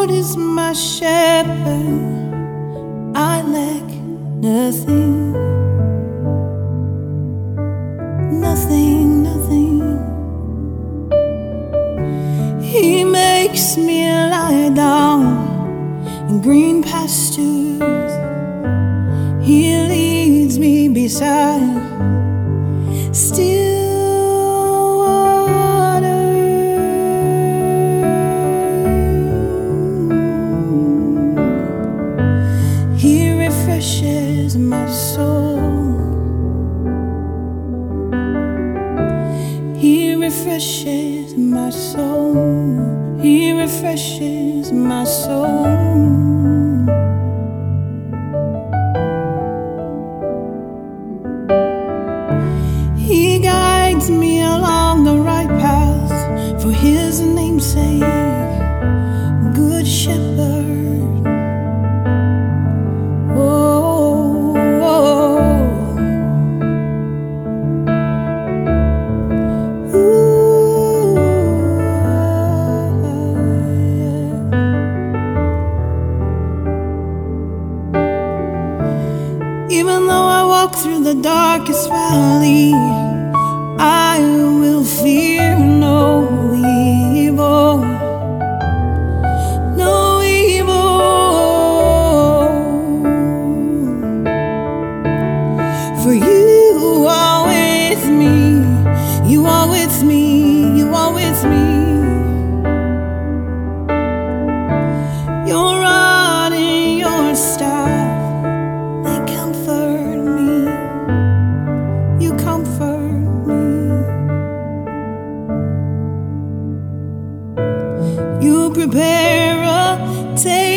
is my shepherd, I lack nothing, nothing, nothing. He makes me lie down in green pastures. He leads me beside still water. He refreshes my soul. He refreshes my soul. He refreshes my soul. He guides me along the right path for His name's sake. Good Shepherd. Oh, oh, oh. Ooh, yeah. Even though I walk through the darkest valley, I will fear no evil, no evil. For you are with me, you are with me, you are with me. Your rod and your staff, they comfort me. You comfort me. You prepare a table